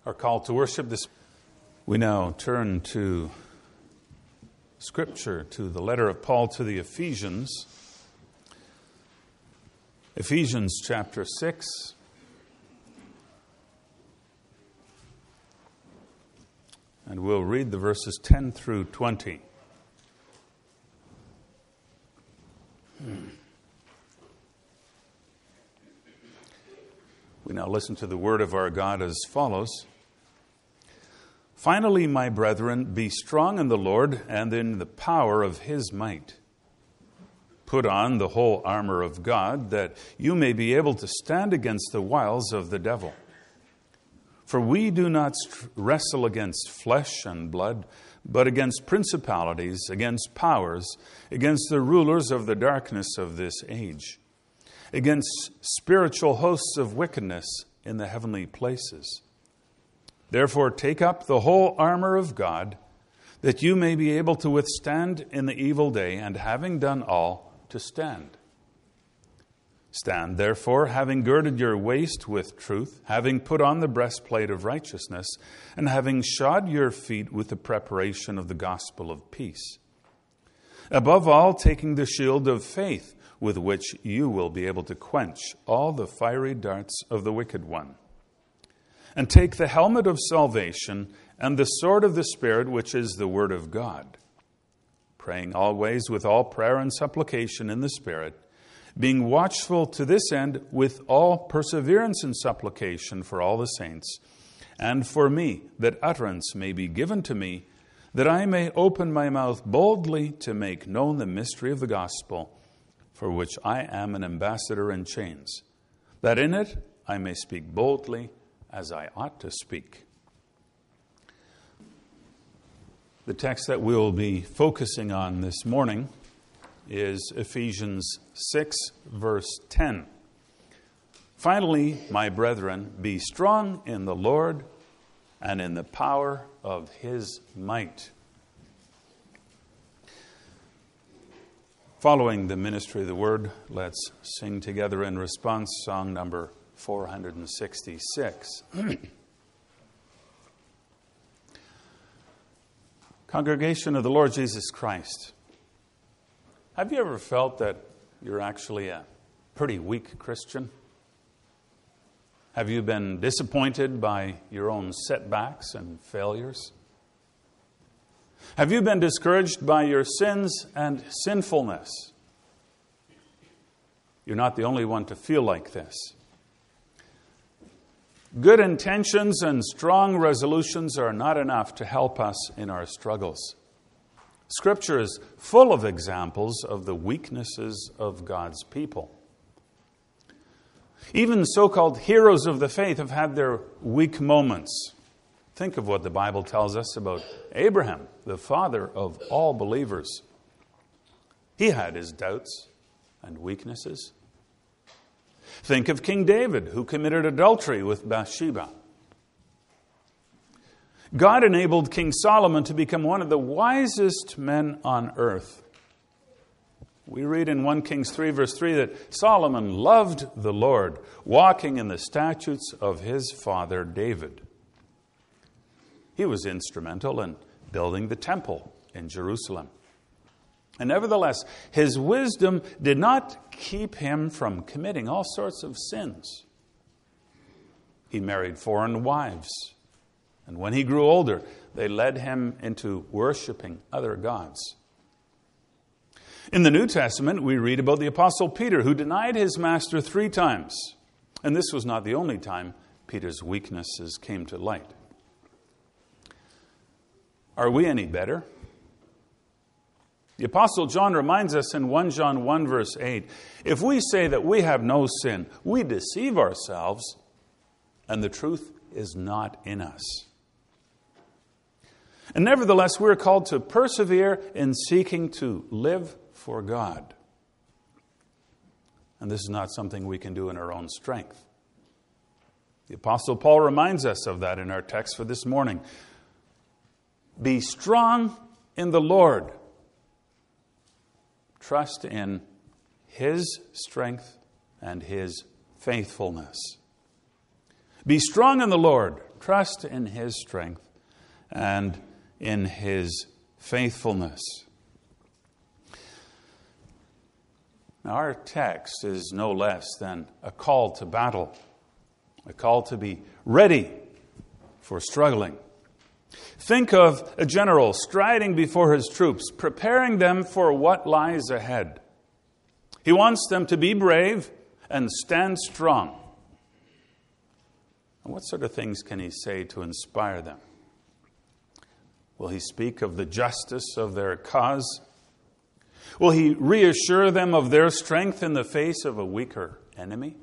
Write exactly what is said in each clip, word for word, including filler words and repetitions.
Our call to worship this. We now turn to Scripture, to the letter of Paul to the Ephesians. Ephesians chapter six. And we'll read the verses ten through twenty. Hmm. We now listen to the word of our God as follows. Finally, my brethren, be strong in the Lord and in the power of His might. Put on the whole armor of God, that you may be able to stand against the wiles of the devil. For we do not wrestle against flesh and blood, but against principalities, against powers, against the rulers of the darkness of this age, against spiritual hosts of wickedness in the heavenly places. Therefore, take up the whole armor of God, that you may be able to withstand in the evil day, and having done all, to stand. Stand, therefore, having girded your waist with truth, having put on the breastplate of righteousness, and having shod your feet with the preparation of the gospel of peace. Above all, taking the shield of faith, with which you will be able to quench all the fiery darts of the wicked one. And take the helmet of salvation and the sword of the Spirit, which is the word of God, praying always with all prayer and supplication in the Spirit, being watchful to this end with all perseverance and supplication for all the saints, and for me, that utterance may be given to me, that I may open my mouth boldly to make known the mystery of the gospel, for which I am an ambassador in chains, that in it I may speak boldly as I ought to speak. The text that we'll be focusing on this morning is Ephesians six, verse ten. Finally, my brethren, be strong in the Lord and in the power of His might. Following the ministry of the word, let's sing together in response song number four hundred sixty-six. Congregation of the Lord Jesus Christ, have you ever felt that you're actually a pretty weak Christian? Have you been disappointed by your own setbacks and failures? Have you been discouraged by your sins and sinfulness? You're not the only one to feel like this. Good intentions and strong resolutions are not enough to help us in our struggles. Scripture is full of examples of the weaknesses of God's people. Even so-called heroes of the faith have had their weak moments. Think of what the Bible tells us about Abraham, the father of all believers. He had his doubts and weaknesses. Think of King David, who committed adultery with Bathsheba. God enabled King Solomon to become one of the wisest men on earth. We read in First Kings three, verse three, that Solomon loved the Lord, walking in the statutes of his father David. He was instrumental in building the temple in Jerusalem. And nevertheless, his wisdom did not keep him from committing all sorts of sins. He married foreign wives. And when he grew older, they led him into worshiping other gods. In the New Testament, we read about the Apostle Peter, who denied his master three times. And this was not the only time Peter's weaknesses came to light. Are we any better? The Apostle John reminds us in First John one, verse eight, if we say that we have no sin, we deceive ourselves, and the truth is not in us. And nevertheless, we're called to persevere in seeking to live for God. And this is not something we can do in our own strength. The Apostle Paul reminds us of that in our text for this morning. Be strong in the Lord. Trust in His strength and His faithfulness. Be strong in the Lord. trust in His strength and in His faithfulness. Now, our text is no less than a call to battle, a call to be ready for struggling. Think of a general striding before his troops, preparing them for what lies ahead. He wants them to be brave and stand strong. And what sort of things can he say to inspire them? Will he speak of the justice of their cause? Will he reassure them of their strength in the face of a weaker enemy?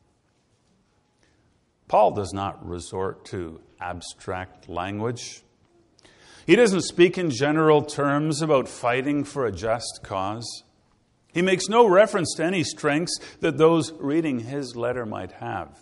Paul does not resort to abstract language. He doesn't speak in general terms about fighting for a just cause. He makes no reference to any strengths that those reading his letter might have.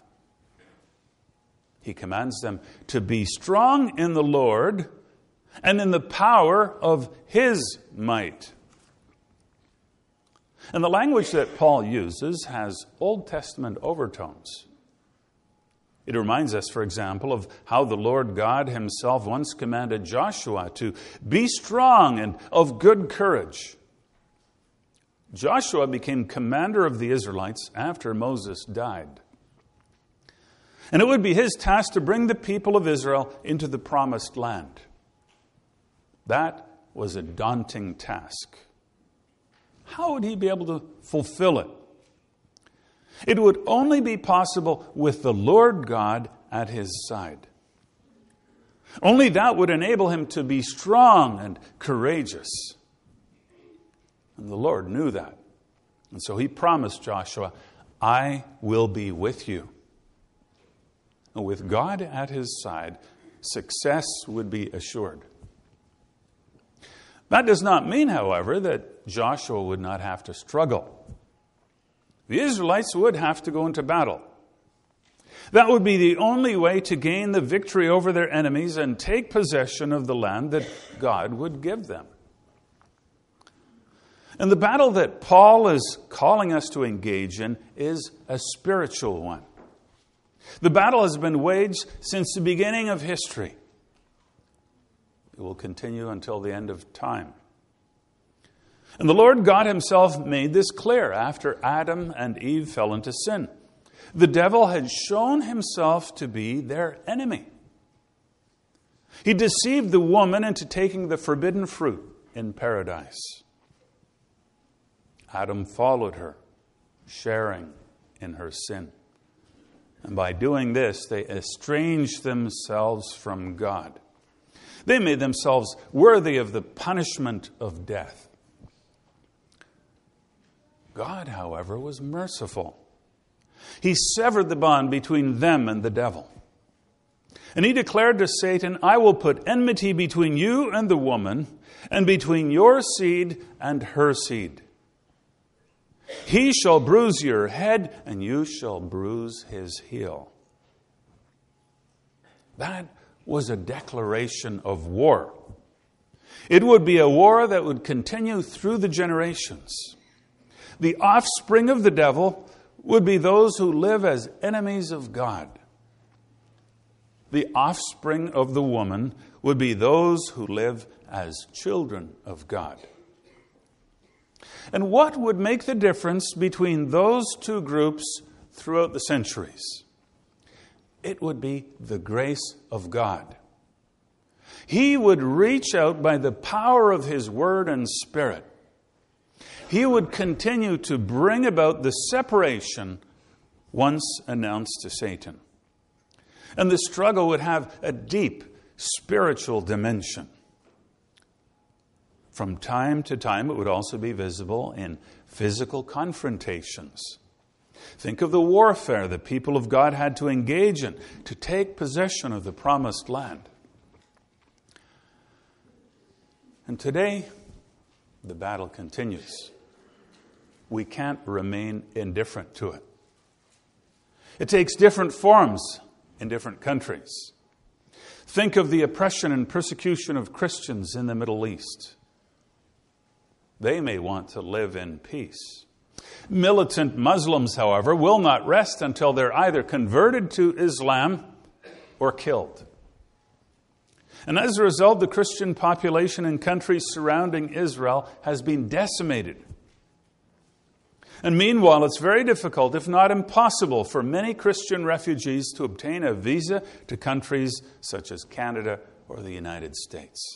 He commands them to be strong in the Lord and in the power of His might. And the language that Paul uses has Old Testament overtones. It reminds us, for example, of how the Lord God Himself once commanded Joshua to be strong and of good courage. Joshua became commander of the Israelites after Moses died. And it would be his task to bring the people of Israel into the promised land. That was a daunting task. How would he be able to fulfill it? It would only be possible with the Lord God at his side. Only that would enable him to be strong and courageous. And the Lord knew that. And so he promised Joshua, I will be with you. And with God at his side, success would be assured. That does not mean, however, that Joshua would not have to struggle. The Israelites would have to go into battle. That would be the only way to gain the victory over their enemies and take possession of the land that God would give them. And the battle that Paul is calling us to engage in is a spiritual one. The battle has been waged since the beginning of history. It will continue until the end of time. And the Lord God Himself made this clear after Adam and Eve fell into sin. The devil had shown himself to be their enemy. He deceived the woman into taking the forbidden fruit in paradise. Adam followed her, sharing in her sin. And by doing this, they estranged themselves from God. They made themselves worthy of the punishment of death. God, however, was merciful. He severed the bond between them and the devil. And He declared to Satan, I will put enmity between you and the woman, and between your seed and her seed. He shall bruise your head, and you shall bruise his heel. That was a declaration of war. It would be a war that would continue through the generations. The offspring of the devil would be those who live as enemies of God. The offspring of the woman would be those who live as children of God. And what would make the difference between those two groups throughout the centuries? It would be the grace of God. He would reach out by the power of His Word and Spirit. He would continue to bring about the separation once announced to Satan. And the struggle would have a deep spiritual dimension. From time to time, it would also be visible in physical confrontations. Think of the warfare the people of God had to engage in to take possession of the promised land. And today, the battle continues. We can't remain indifferent to it. It takes different forms in different countries. Think of the oppression and persecution of Christians in the Middle East. They may want to live in peace. Militant Muslims, however, will not rest until they're either converted to Islam or killed. And as a result, the Christian population in countries surrounding Israel has been decimated. And meanwhile, it's very difficult, if not impossible, for many Christian refugees to obtain a visa to countries such as Canada or the United States.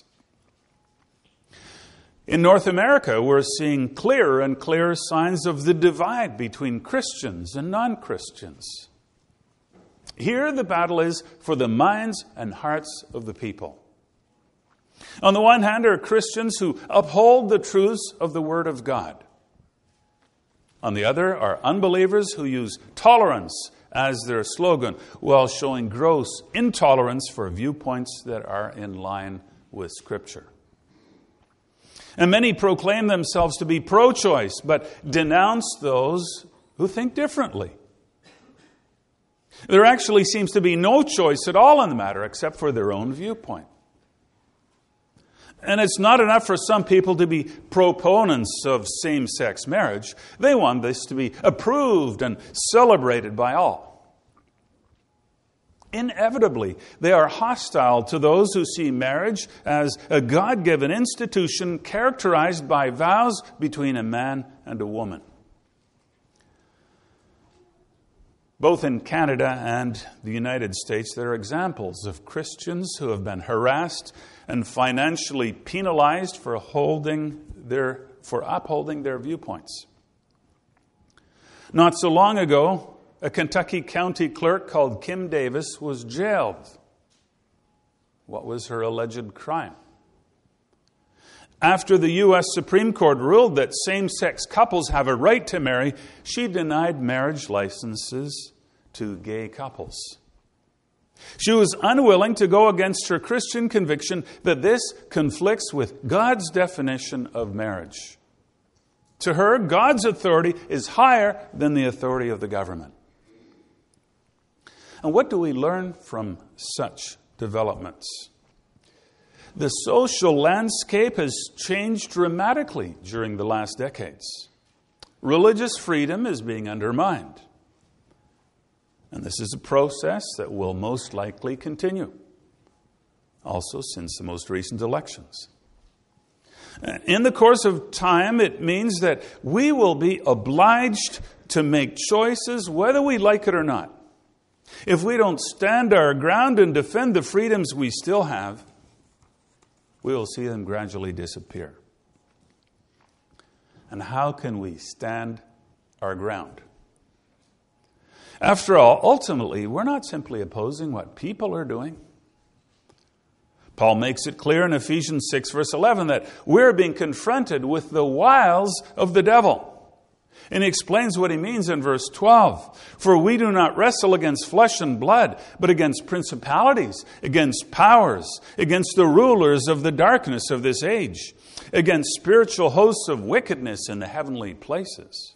In North America, we're seeing clearer and clearer signs of the divide between Christians and non-Christians. Here, the battle is for the minds and hearts of the people. On the one hand, are Christians who uphold the truths of the Word of God. On the other are unbelievers who use tolerance as their slogan, while showing gross intolerance for viewpoints that are in line with Scripture. And many proclaim themselves to be pro-choice, but denounce those who think differently. There actually seems to be no choice at all in the matter except for their own viewpoint. And it's not enough for some people to be proponents of same-sex marriage. They want this to be approved and celebrated by all. Inevitably, they are hostile to those who see marriage as a God-given institution characterized by vows between a man and a woman. Both in Canada and the United States, there are examples of Christians who have been harassed and financially penalized for holding their, for upholding their viewpoints. Not so long ago, a Kentucky county clerk called Kim Davis was jailed. What was her alleged crime? After the U S Supreme Court ruled that same-sex couples have a right to marry, she denied marriage licenses to gay couples. She was unwilling to go against her Christian conviction that this conflicts with God's definition of marriage. To her, God's authority is higher than the authority of the government. And what do we learn from such developments? The social landscape has changed dramatically during the last decades. Religious freedom is being undermined. And this is a process that will most likely continue, also since the most recent elections. In the course of time, it means that we will be obliged to make choices whether we like it or not. If we don't stand our ground and defend the freedoms we still have, we will see them gradually disappear. And how can we stand our ground? After all, ultimately, we're not simply opposing what people are doing. Paul makes it clear in Ephesians six, verse eleven, that we're being confronted with the wiles of the devil. And he explains what he means in verse twelve. For we do not wrestle against flesh and blood, but against principalities, against powers, against the rulers of the darkness of this age, against spiritual hosts of wickedness in the heavenly places.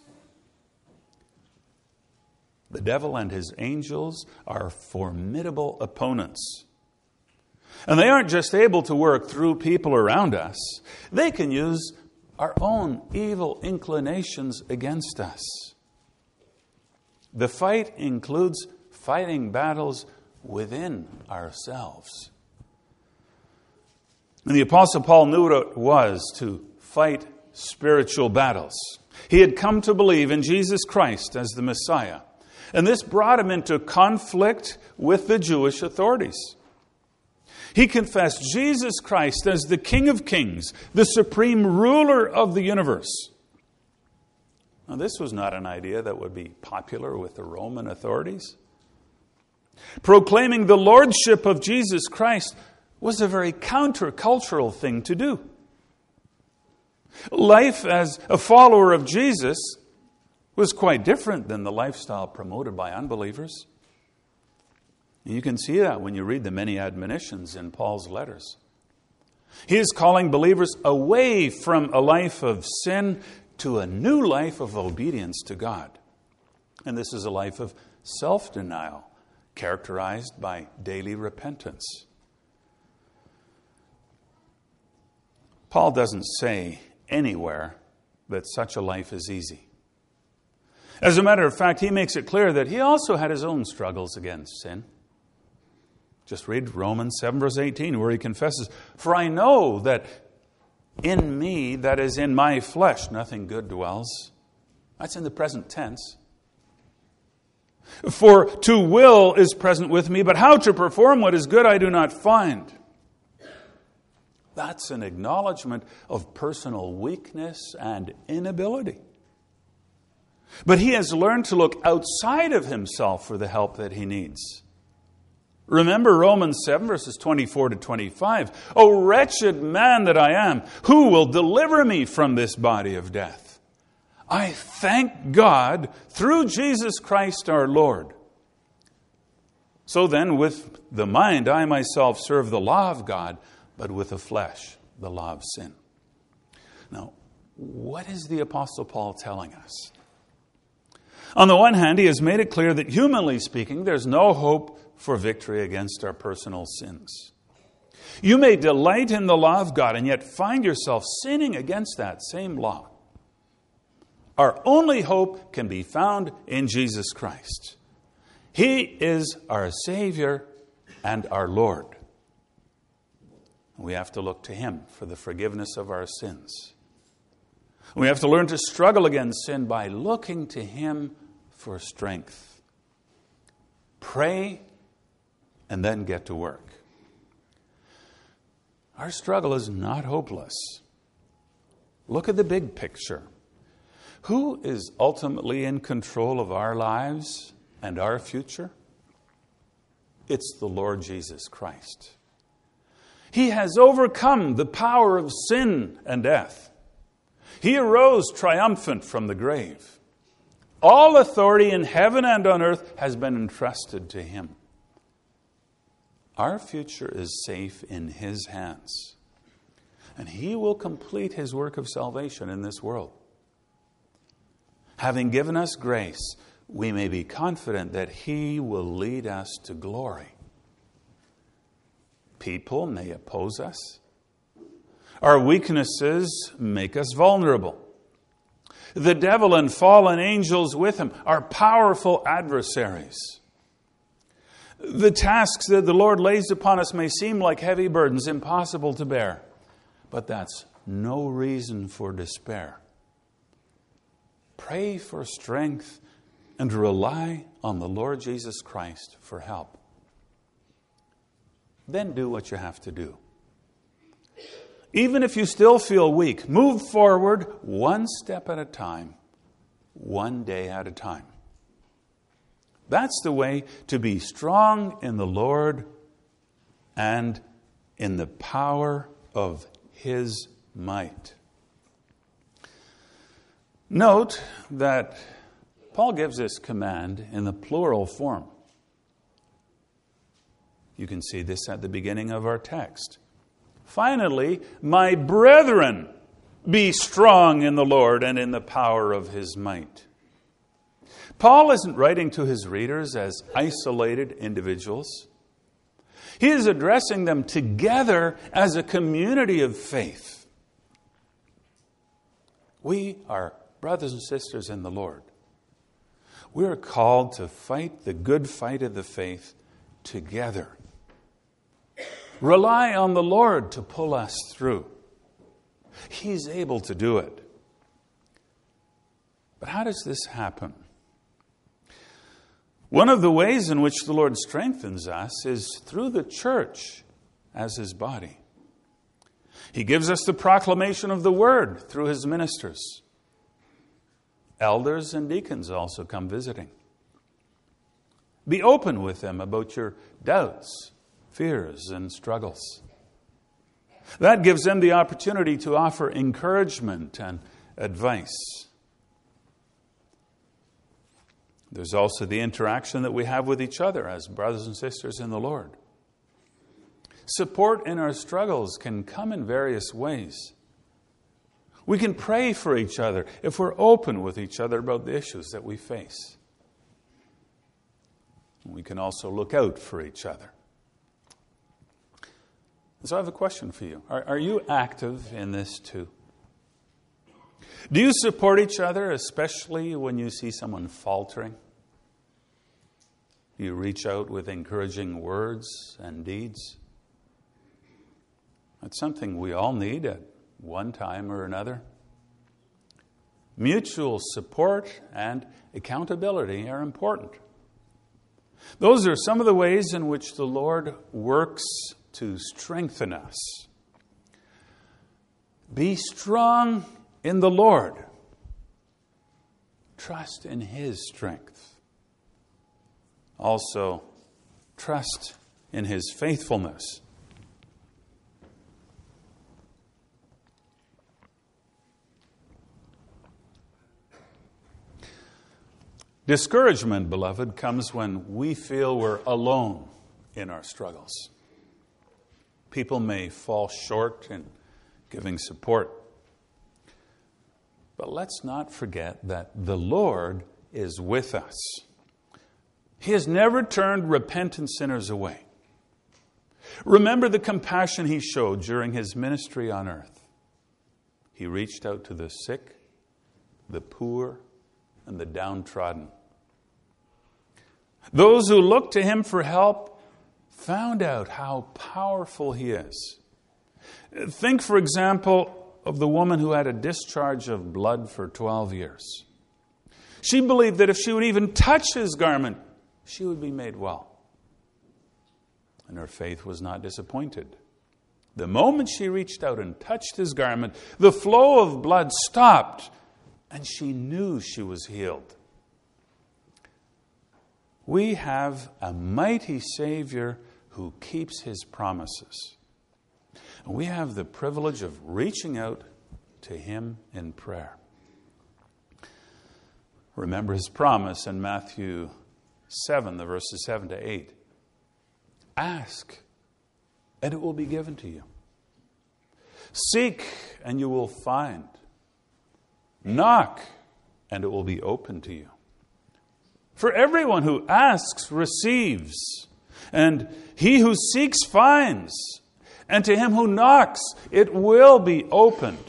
The devil and his angels are formidable opponents. And they aren't just able to work through people around us. They can use our own evil inclinations against us. The fight includes fighting battles within ourselves. And the Apostle Paul knew what it was to fight spiritual battles. He had come to believe in Jesus Christ as the Messiah. And this brought him into conflict with the Jewish authorities. He confessed Jesus Christ as the King of Kings, the supreme ruler of the universe. Now, this was not an idea that would be popular with the Roman authorities. Proclaiming the lordship of Jesus Christ was a very countercultural thing to do. Life as a follower of Jesus was quite different than the lifestyle promoted by unbelievers. You can see that when you read the many admonitions in Paul's letters. He is calling believers away from a life of sin to a new life of obedience to God. And this is a life of self-denial, characterized by daily repentance. Paul doesn't say anywhere that such a life is easy. As a matter of fact, he makes it clear that he also had his own struggles against sin. Just read Romans seven, verse eighteen, where he confesses, "For I know that in me, that is in my flesh, nothing good dwells." That's in the present tense. "For to will is present with me, but how to perform what is good I do not find." That's an acknowledgement of personal weakness and inability. But he has learned to look outside of himself for the help that he needs. Remember Romans seven, verses twenty-four to twenty-five. "O wretched man that I am, who will deliver me from this body of death? I thank God through Jesus Christ our Lord. So then, with the mind, I myself serve the law of God, but with the flesh, the law of sin." Now, what is the Apostle Paul telling us? On the one hand, he has made it clear that, humanly speaking, there's no hope for victory against our personal sins. You may delight in the law of God and yet find yourself sinning against that same law. Our only hope can be found in Jesus Christ. He is our Savior and our Lord. We have to look to Him for the forgiveness of our sins. We have to learn to struggle against sin by looking to Him for strength. Pray and then get to work. Our struggle is not hopeless. Look at the big picture. Who is ultimately in control of our lives and our future? It's the Lord Jesus Christ. He has overcome the power of sin and death. He arose triumphant from the grave. All authority in heaven and on earth has been entrusted to Him. Our future is safe in His hands. And He will complete His work of salvation in this world. Having given us grace, we may be confident that He will lead us to glory. People may oppose us. Our weaknesses make us vulnerable. The devil and fallen angels with him are powerful adversaries. The tasks that the Lord lays upon us may seem like heavy burdens, impossible to bear. But that's no reason for despair. Pray for strength and rely on the Lord Jesus Christ for help. Then do what you have to do. Even if you still feel weak, move forward one step at a time, one day at a time. That's the way to be strong in the Lord and in the power of His might. Note that Paul gives this command in the plural form. You can see this at the beginning of our text. Finally, my brethren, be strong in the Lord and in the power of His might. Paul isn't writing to his readers as isolated individuals. He is addressing them together as a community of faith. We are brothers and sisters in the Lord. We are called to fight the good fight of the faith together. Rely on the Lord to pull us through. He's able to do it. But how does this happen? One of the ways in which the Lord strengthens us is through the church as His body. He gives us the proclamation of the Word through His ministers. Elders and deacons also come visiting. Be open with them about your doubts, fears, and struggles. That gives them the opportunity to offer encouragement and advice. There's also the interaction that we have with each other as brothers and sisters in the Lord. Support in our struggles can come in various ways. We can pray for each other if we're open with each other about the issues that we face. We can also look out for each other. So I have a question for you. Are, are you active in this too? Do you support each other, especially when you see someone faltering? Do you reach out with encouraging words and deeds? That's something we all need at one time or another. Mutual support and accountability are important. Those are some of the ways in which the Lord works to strengthen us. Be strong in the Lord. Trust in His strength. Also, trust in His faithfulness. Discouragement, beloved, comes when we feel we're alone in our struggles. People may fall short in giving support. But let's not forget that the Lord is with us. He has never turned repentant sinners away. Remember the compassion He showed during His ministry on earth. He reached out to the sick, the poor, and the downtrodden. Those who looked to Him for help found out how powerful He is. Think, for example, of the woman who had a discharge of blood for twelve years. She believed that if she would even touch His garment, she would be made well. And her faith was not disappointed. The moment she reached out and touched His garment, the flow of blood stopped, and she knew she was healed. We have a mighty Savior who keeps His promises. And we have the privilege of reaching out to Him in prayer. Remember His promise in Matthew seven, the verses seven to eight. Ask, and it will be given to you. Seek, and you will find. Knock, and it will be open to you. For everyone who asks receives, and he who seeks finds, and to him who knocks it will be opened.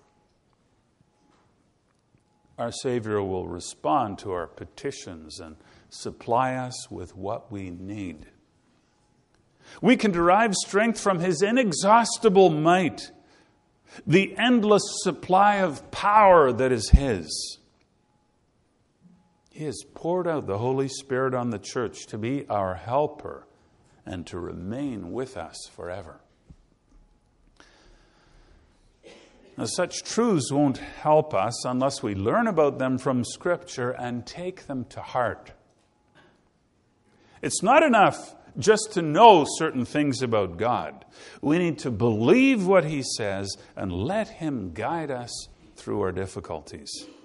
Our Savior will respond to our petitions and supply us with what we need. We can derive strength from His inexhaustible might, the endless supply of power that is His. He has poured out the Holy Spirit on the church to be our helper and to remain with us forever. Now, such truths won't help us unless we learn about them from Scripture and take them to heart. It's not enough just to know certain things about God. We need to believe what He says and let Him guide us through our difficulties.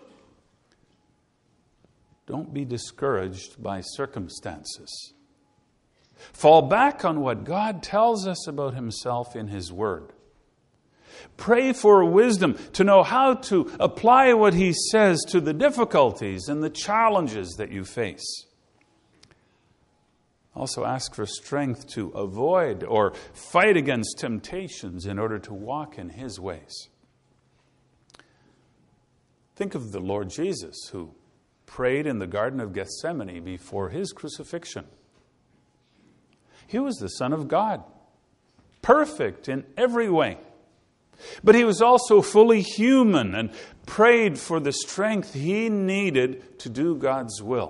Don't be discouraged by circumstances. Fall back on what God tells us about Himself in His Word. Pray for wisdom to know how to apply what He says to the difficulties and the challenges that you face. Also ask for strength to avoid or fight against temptations in order to walk in His ways. Think of the Lord Jesus, who prayed in the Garden of Gethsemane before His crucifixion. He was the Son of God, perfect in every way. But He was also fully human and prayed for the strength He needed to do God's will.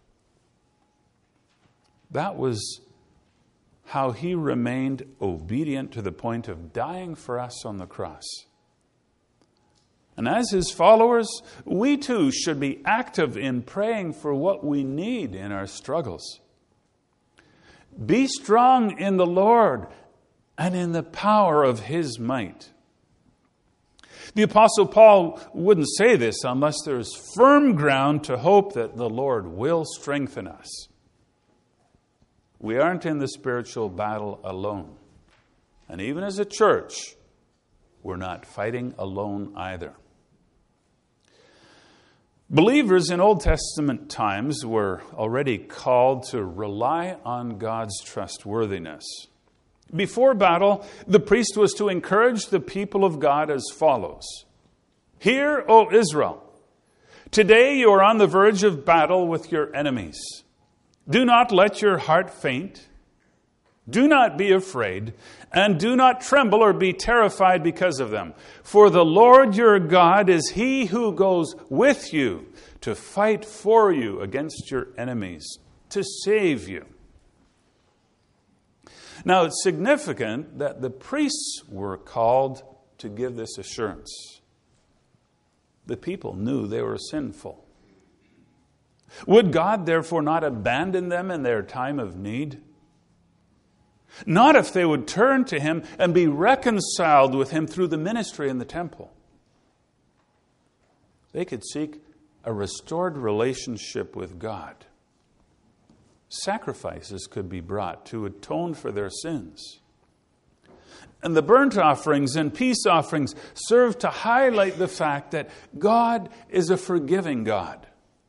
That was how He remained obedient to the point of dying for us on the cross. And as His followers, we too should be active in praying for what we need in our struggles. Be strong in the Lord and in the power of His might. The Apostle Paul wouldn't say this unless there is firm ground to hope that the Lord will strengthen us. We aren't in the spiritual battle alone. And even as a church, we're not fighting alone either. Believers in Old Testament times were already called to rely on God's trustworthiness. Before battle, the priest was to encourage the people of God as follows. Hear, O Israel, today you are on the verge of battle with your enemies. Do not let your heart faint. Do not be afraid, and do not tremble or be terrified because of them. For the Lord your God is He who goes with you to fight for you against your enemies, to save you. Now, it's significant that the priests were called to give this assurance. The people knew they were sinful. Would God therefore not abandon them in their time of need? Not if they would turn to Him and be reconciled with Him through the ministry in the temple. They could seek a restored relationship with God. Sacrifices could be brought to atone for their sins. And the burnt offerings and peace offerings serve to highlight the fact that God is a forgiving God.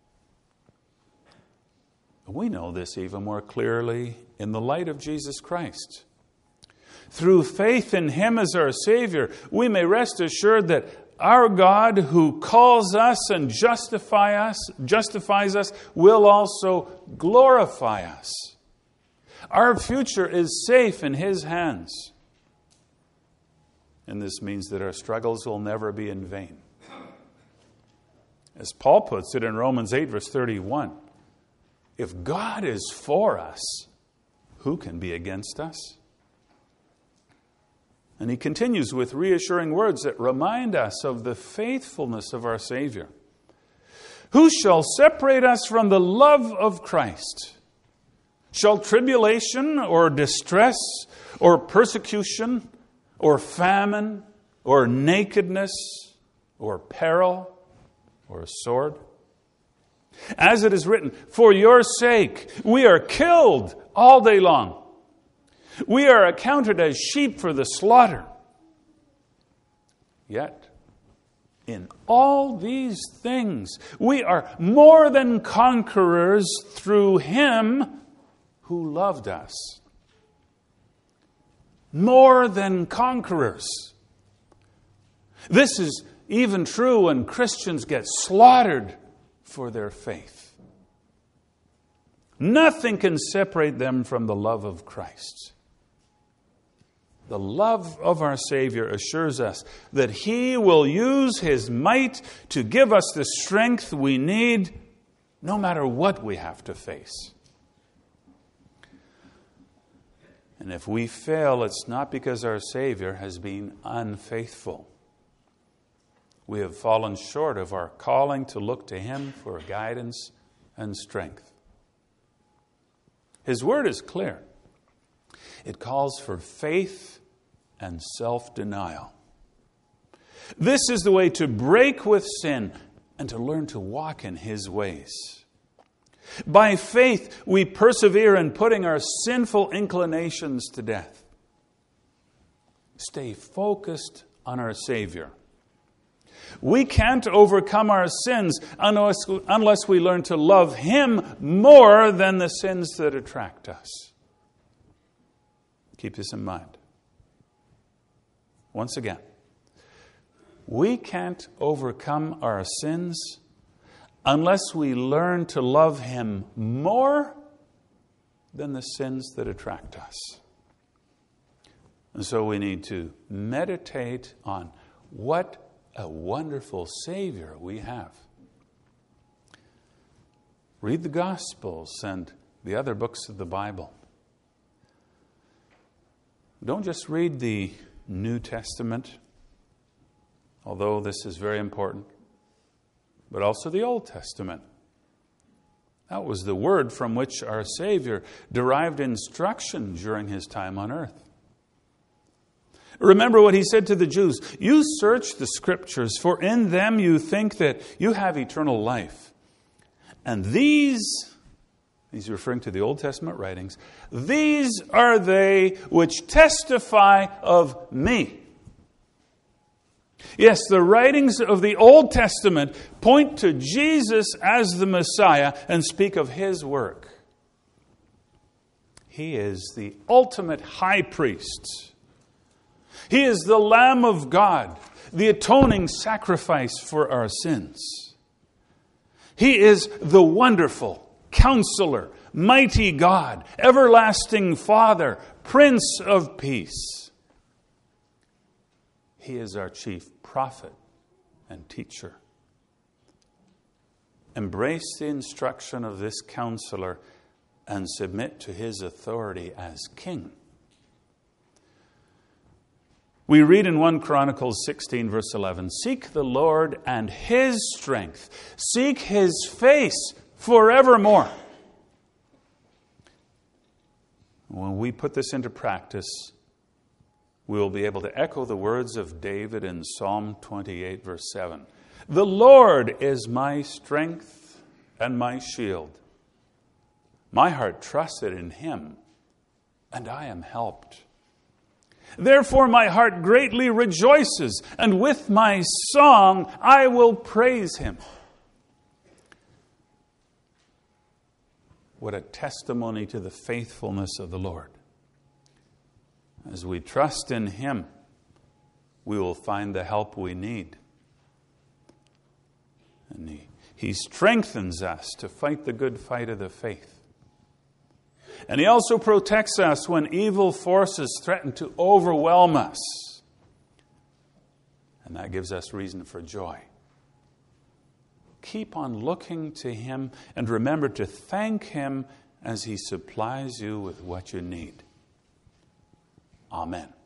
We know this even more clearly in the light of Jesus Christ. Through faith in Him as our Savior, we may rest assured that our God who calls us and justify us, justifies us will also glorify us. Our future is safe in His hands. And this means that our struggles will never be in vain. As Paul puts it in Romans eight, verse thirty-one, if God is for us, who can be against us? And he continues with reassuring words that remind us of the faithfulness of our Savior. Who shall separate us from the love of Christ? Shall tribulation or distress or persecution or famine or nakedness or peril or sword? As it is written, for your sake we are killed all day long. We are accounted as sheep for the slaughter. Yet, in all these things, we are more than conquerors through Him who loved us. More than conquerors. This is even true when Christians get slaughtered for their faith. Nothing can separate them from the love of Christ. The love of our Savior assures us that He will use His might to give us the strength we need no matter what we have to face. And if we fail, it's not because our Savior has been unfaithful. We have fallen short of our calling to look to Him for guidance and strength. His word is clear. It calls for faith and self-denial. This is the way to break with sin and to learn to walk in His ways. By faith, we persevere in putting our sinful inclinations to death. Stay focused on our Savior. We can't overcome our sins unless, unless we learn to love Him more than the sins that attract us. Keep this in mind. Once again, we can't overcome our sins unless we learn to love Him more than the sins that attract us. And so we need to meditate on what a wonderful Savior we have. Read the Gospels and the other books of the Bible. Don't just read the New Testament, although this is very important, but also the Old Testament. That was the word from which our Savior derived instruction during His time on earth. Remember what He said to the Jews. You search the Scriptures, for in them you think that you have eternal life. And these, He's referring to the Old Testament writings, these are they which testify of me. Yes, the writings of the Old Testament point to Jesus as the Messiah and speak of His work. He is the ultimate high priest. He is the Lamb of God, the atoning sacrifice for our sins. He is the wonderful Counselor, mighty God, everlasting Father, Prince of Peace. He is our chief prophet and teacher. Embrace the instruction of this counselor and submit to his authority as king. We read in First Chronicles sixteen, verse eleven, "Seek the Lord and his strength. Seek his face forevermore." When we put this into practice, we will be able to echo the words of David in Psalm twenty-eight, verse seven. "The Lord is my strength and my shield. My heart trusted in him, and I am helped. Therefore my heart greatly rejoices, and with my song I will praise him." What a testimony to the faithfulness of the Lord. As we trust in him, we will find the help we need. And he, he strengthens us to fight the good fight of the faith. And he also protects us when evil forces threaten to overwhelm us. And that gives us reason for joy. Keep on looking to him and remember to thank him as he supplies you with what you need. Amen.